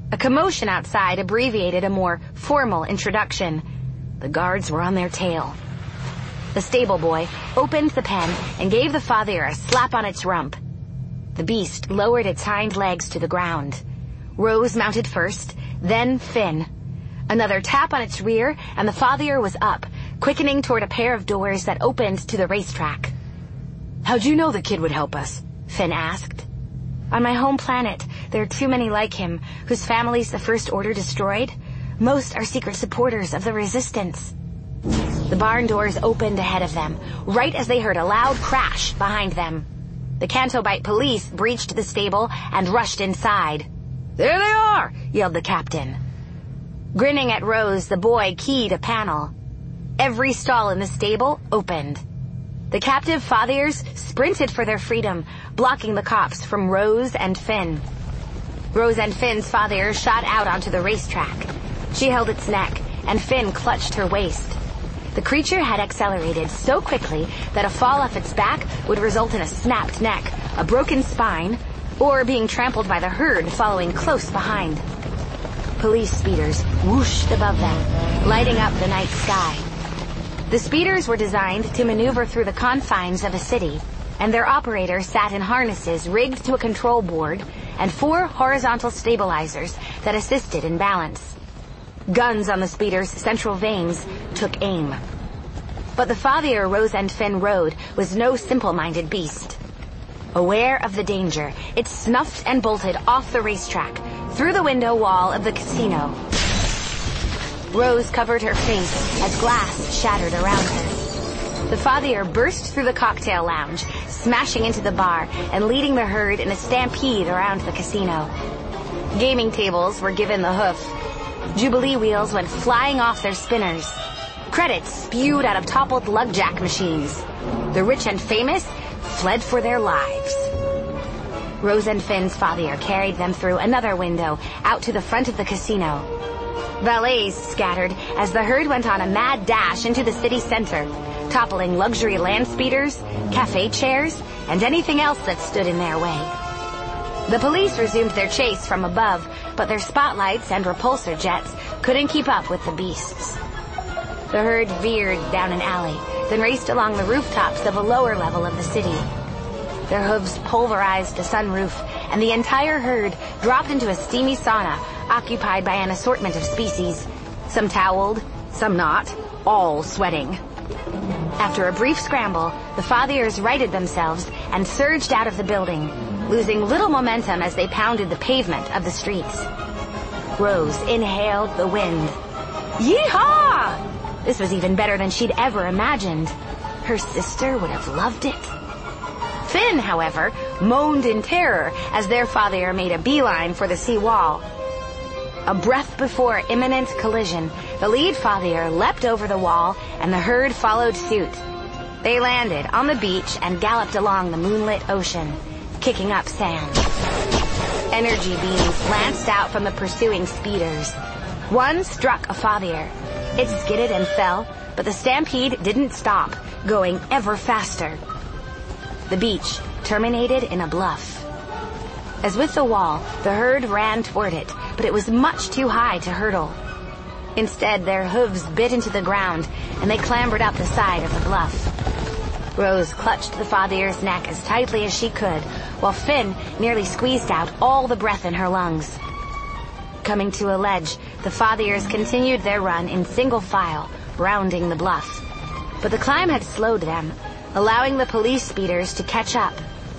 A commotion outside abbreviated a more formal introduction. The guards were on their tail. The stable boy opened the pen and gave the fathier a slap on its rump. The beast lowered its hind legs to the ground. Rose mounted first, then Finn. Another tap on its rear, and the fathier was up, quickening toward a pair of doors that opened to the racetrack. "How'd you know the kid would help us?" Finn asked. "On my home planet, there are too many like him, whose families the First Order destroyed. Most are secret supporters of the Resistance." The barn doors opened ahead of them, right as they heard a loud crash behind them. The Cantobite police breached the stable and rushed inside. "There they are!" yelled the captain. Grinning at Rose, the boy keyed a panel. Every stall in the stable opened. The captive fathiers sprinted for their freedom, blocking the cops from Rose and Finn. Rose and Finn's fathier shot out onto the racetrack. She held its neck, and Finn clutched her waist. The creature had accelerated so quickly that a fall off its back would result in a snapped neck, a broken spine, or being trampled by the herd following close behind. Police speeders whooshed above them, lighting up the night sky. The speeders were designed to maneuver through the confines of a city, and their operators sat in harnesses rigged to a control board and 4 horizontal stabilizers that assisted in balance. Guns on the speeder's central vanes took aim. But the fathier Rose and Finn rode was no simple-minded beast. Aware of the danger, it snuffed and bolted off the racetrack, through the window wall of the casino. Rose covered her face as glass shattered around her. The fathier burst through the cocktail lounge, smashing into the bar and leading the herd in a stampede around the casino. Gaming tables were given the hoof. Jubilee wheels went flying off their spinners. Credits spewed out of toppled lugjack machines. The rich and famous fled for their lives. Rose and Finn's fathier carried them through another window out to the front of the casino. Valets scattered as the herd went on a mad dash into the city center, toppling luxury land speeders, cafe chairs, and anything else that stood in their way. The police resumed their chase from above, but their spotlights and repulsor jets couldn't keep up with the beasts. The herd veered down an alley, then raced along the rooftops of a lower level of the city. Their hooves pulverized the sunroof, and the entire herd dropped into a steamy sauna occupied by an assortment of species, some toweled, some not, all sweating. After a brief scramble, the fathiers righted themselves and surged out of the building, losing little momentum as they pounded the pavement of the streets. Rose inhaled the wind. Yeehaw! This was even better than she'd ever imagined. Her sister would have loved it. Finn, however, moaned in terror as their fathier made a beeline for the sea wall. A breath before imminent collision, the lead fathier leapt over the wall, and the herd followed suit. They landed on the beach and galloped along the moonlit ocean, kicking up sand. Energy beams lanced out from the pursuing speeders. One struck a fathier. It skidded and fell, but the stampede didn't stop, going ever faster. The beach terminated in a bluff. As with the wall, the herd ran toward it, but it was much too high to hurdle. Instead, their hooves bit into the ground, and they clambered up the side of the bluff. Rose clutched the fathier's neck as tightly as she could, while Finn nearly squeezed out all the breath in her lungs. Coming to a ledge, the fathiers continued their run in single file, rounding the bluff. But the climb had slowed them, allowing the police speeders to catch up.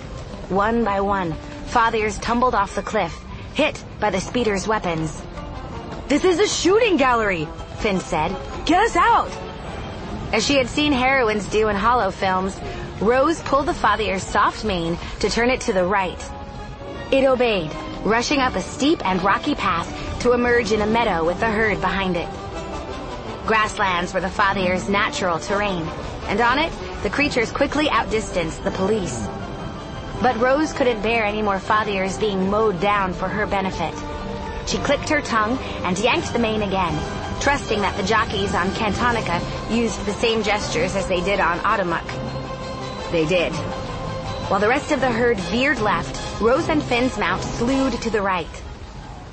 One by one, fathiers tumbled off the cliff, hit by the speeders' weapons. "This is a shooting gallery," Finn said. "Get us out!" As she had seen heroines do in hollow films, Rose pulled the fathier's soft mane to turn it to the right. It obeyed, rushing up a steep and rocky path to emerge in a meadow with the herd behind it. Grasslands were the fathier's natural terrain, and on it, the creatures quickly outdistanced the police. But Rose couldn't bear any more fathiers being mowed down for her benefit. She clicked her tongue and yanked the mane again, trusting that the jockeys on Cantonica used the same gestures as they did on Automuk. They did. While the rest of the herd veered left, Rose and Finn's mount slewed to the right.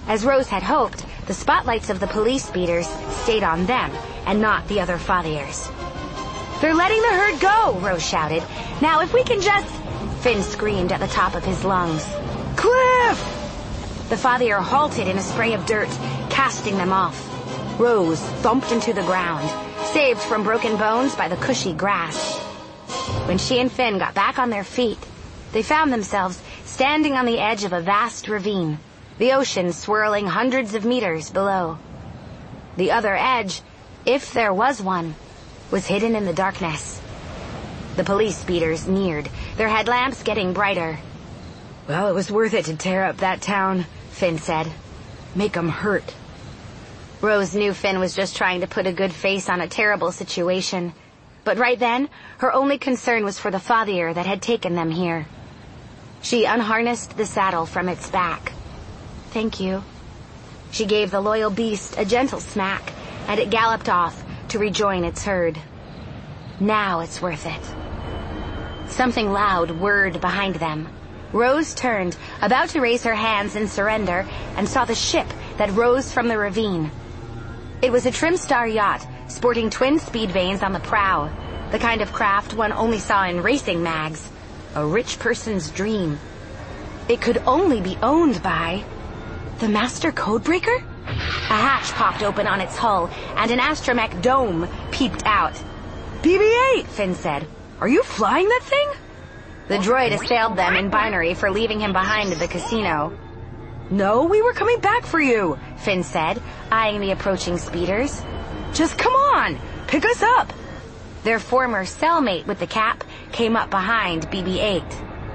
As Rose had hoped, the spotlights of the police speeders stayed on them and not the other fathiers. "They're letting the herd go," Rose shouted. "Now if we can just..." Finn screamed at the top of his lungs. "Cliff!" The fathier halted in a spray of dirt, casting them off. Rose thumped into the ground, saved from broken bones by the cushy grass. When she and Finn got back on their feet, they found themselves standing on the edge of a vast ravine, the ocean swirling hundreds of meters below. The other edge, if there was one, was hidden in the darkness. The police speeders neared, their headlamps getting brighter. "Well, it was worth it to tear up that town," Finn said. "Make 'em hurt." Rose knew Finn was just trying to put a good face on a terrible situation. But right then, her only concern was for the fathier that had taken them here. She unharnessed the saddle from its back. "Thank you." She gave the loyal beast a gentle smack, and it galloped off to rejoin its herd. Now it's worth it. Something loud whirred behind them. Rose turned, about to raise her hands in surrender, and saw the ship that rose from the ravine. It was a Trimstar yacht, sporting twin speed vanes on the prow, the kind of craft one only saw in racing mags. A rich person's dream. It could only be owned by... the Master Codebreaker? A hatch popped open on its hull, and an astromech dome peeped out. "BB-8, Finn said. "Are you flying that thing?" The droid assailed them in binary for leaving him behind at the casino. "No, we were coming back for you," Finn said, eyeing the approaching speeders. "Just come on, pick us up." Their former cellmate with the cap came up behind BB-8.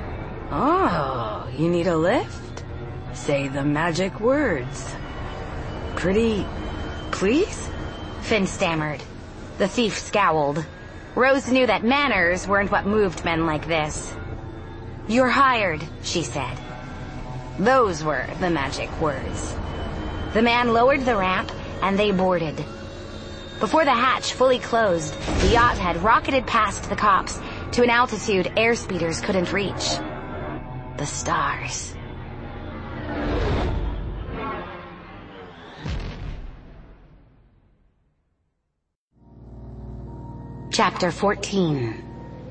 "Oh, you need a lift? Say the magic words." "Pretty... please?" Finn stammered. The thief scowled. Rose knew that manners weren't what moved men like this. "You're hired," she said. Those were the magic words. The man lowered the ramp, and they boarded. Before the hatch fully closed, the yacht had rocketed past the cops to an altitude airspeeders couldn't reach. The stars. Chapter 14.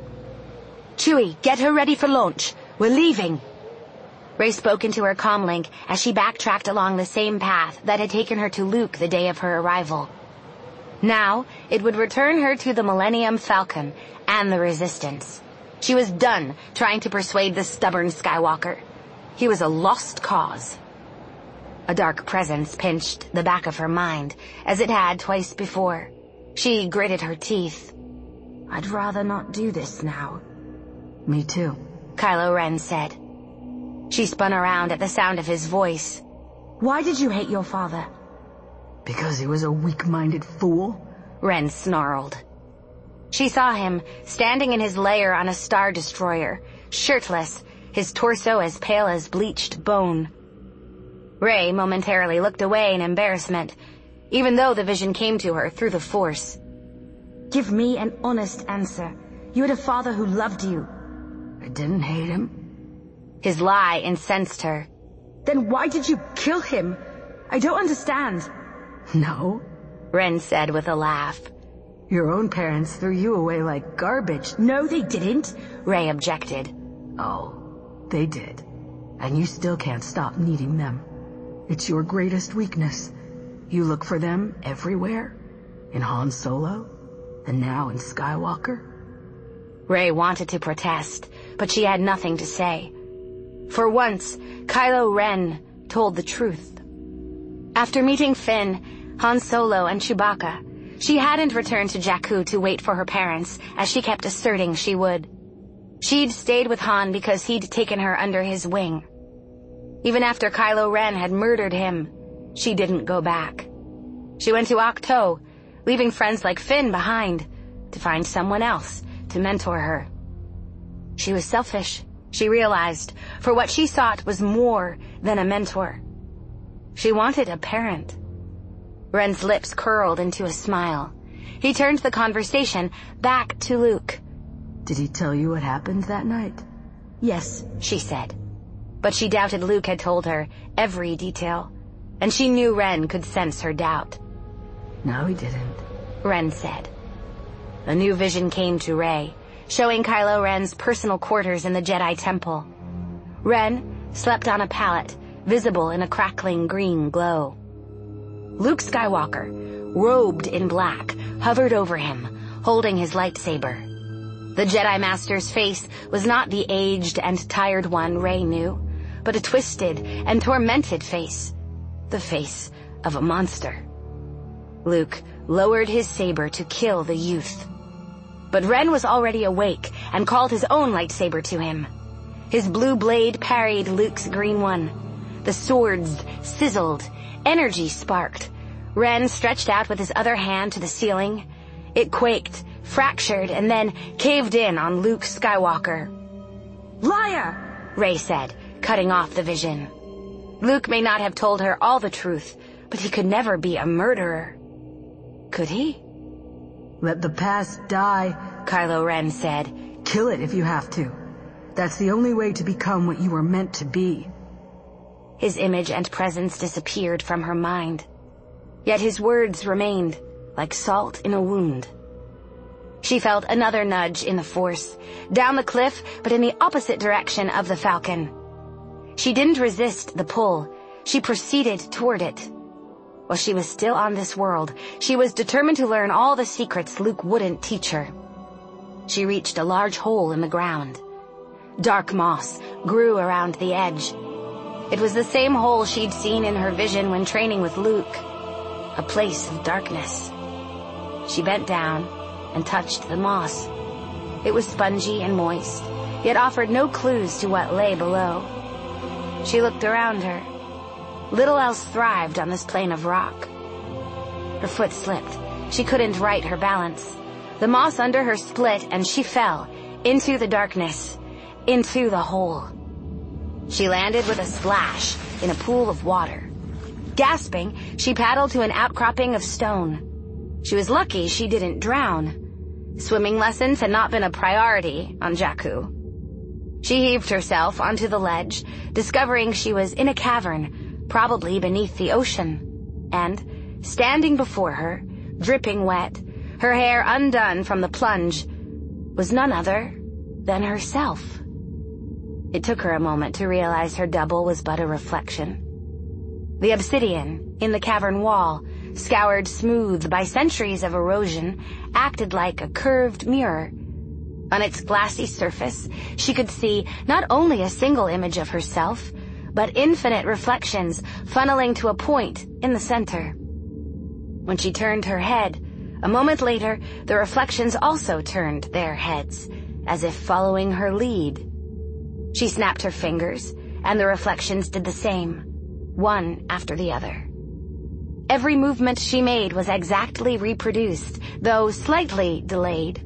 "Chewie, get her ready for launch. We're leaving." Rey spoke into her comlink as she backtracked along the same path that had taken her to Luke the day of her arrival. Now, it would return her to the Millennium Falcon and the Resistance. She was done trying to persuade the stubborn Skywalker. He was a lost cause. A dark presence pinched the back of her mind, as it had twice before. She gritted her teeth. "I'd rather not do this now." "Me too," Kylo Ren said. She spun around at the sound of his voice. "Why did you hate your father?" "Because he was a weak-minded fool," Ren snarled. She saw him standing in his lair on a Star Destroyer, shirtless, his torso as pale as bleached bone. Rey momentarily looked away in embarrassment, even though the vision came to her through the Force. "Give me an honest answer. You had a father who loved you." "I didn't hate him." His lie incensed her. "Then why did you kill him? I don't understand." "No," Ren said with a laugh. "Your own parents threw you away like garbage." "No, they didn't," Rey objected. "Oh, they did. And you still can't stop needing them. It's your greatest weakness. You look for them everywhere. In Han Solo, and now in Skywalker." Rey wanted to protest, but she had nothing to say. For once, Kylo Ren told the truth. After meeting Finn, Han Solo, and Chewbacca, she hadn't returned to Jakku to wait for her parents, as she kept asserting she would. She'd stayed with Han because he'd taken her under his wing. Even after Kylo Ren had murdered him, she didn't go back. She went to Ahch-To, leaving friends like Finn behind, to find someone else to mentor her. She was selfish, she realized, for what she sought was more than a mentor. She wanted a parent. Ren's lips curled into a smile. He turned the conversation back to Luke. "Did he tell you what happened that night?" "Yes," she said. But she doubted Luke had told her every detail. and she knew Ren could sense her doubt. No, he didn't, Ren said. A new vision came to Rey, showing Kylo Ren's personal quarters in the Jedi Temple. Ren slept on a pallet, visible in a crackling green glow. Luke Skywalker, robed in black, hovered over him, holding his lightsaber. The Jedi Master's face was not the aged and tired one Rey knew, but a twisted and tormented face, the face of a monster. Luke lowered his saber to kill the youth. But Ren was already awake and called his own lightsaber to him. His blue blade parried Luke's green one. The swords sizzled, energy sparked. Ren stretched out with his other hand to the ceiling. It quaked, fractured, and then caved in on Luke Skywalker. Liar! Rey said, cutting off the vision. Luke may not have told her all the truth, but he could never be a murderer. Could he? Let the past die, Kylo Ren said. Kill it if you have to. That's the only way to become what you were meant to be. His image and presence disappeared from her mind. Yet his words remained, like salt in a wound. She felt another nudge in the Force, down the cliff, but in the opposite direction of the Falcon. She didn't resist the pull. She proceeded toward it. While she was still on this world, she was determined to learn all the secrets Luke wouldn't teach her. She reached a large hole in the ground. Dark moss grew around the edge. It was the same hole she'd seen in her vision when training with Luke. A place of darkness. She bent down and touched the moss. It was spongy and moist, yet offered no clues to what lay below. She looked around her. Little else thrived on this plain of rock. Her foot slipped. She couldn't right her balance. The moss under her split and she fell into the darkness, into the hole. She landed with a splash in a pool of water. Gasping, she paddled to an outcropping of stone. She was lucky she didn't drown. Swimming lessons had not been a priority on Jakku. She heaved herself onto the ledge, discovering she was in a cavern, probably beneath the ocean, and, standing before her, dripping wet, her hair undone from the plunge, was none other than herself. It took her a moment to realize her double was but a reflection. The obsidian in the cavern wall, scoured smooth by centuries of erosion, acted like a curved mirror. On its glassy surface, she could see not only a single image of herself, but infinite reflections funneling to a point in the center. When she turned her head, a moment later, the reflections also turned their heads, as if following her lead. She snapped her fingers, and the reflections did the same, one after the other. Every movement she made was exactly reproduced, though slightly delayed.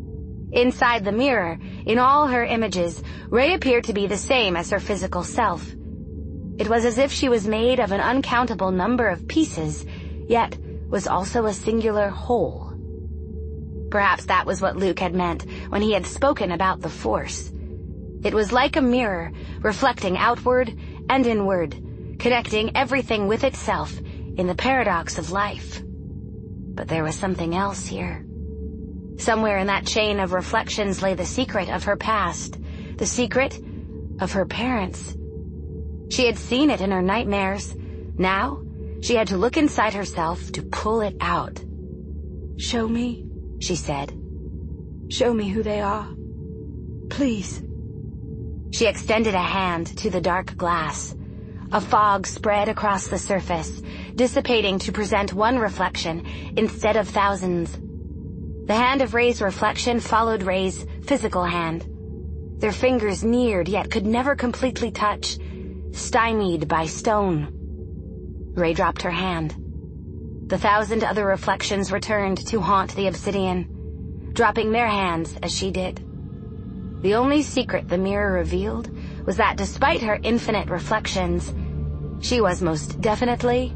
Inside the mirror, in all her images, Rey appeared to be the same as her physical self. It was as if she was made of an uncountable number of pieces, yet was also a singular whole. Perhaps that was what Luke had meant when he had spoken about the Force. It was like a mirror, reflecting outward and inward, connecting everything with itself in the paradox of life. But there was something else here. Somewhere in that chain of reflections lay the secret of her past, the secret of her parents. She had seen it in her nightmares. Now, she had to look inside herself to pull it out. Show me, she said. Show me who they are. Please. She extended a hand to the dark glass. A fog spread across the surface, dissipating to present one reflection instead of thousands. The hand of Rey's reflection followed Rey's physical hand. Their fingers neared yet could never completely touch, stymied by stone. Rey dropped her hand. The 1,000 other reflections returned to haunt the obsidian, dropping their hands as she did. The only secret the mirror revealed was that despite her infinite reflections, she was most definitely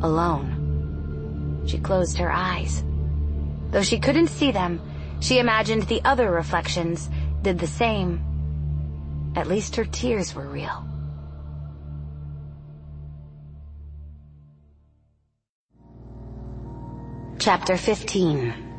alone. She closed her eyes. Though she couldn't see them, she imagined the other reflections did the same. At least her tears were real. Chapter 15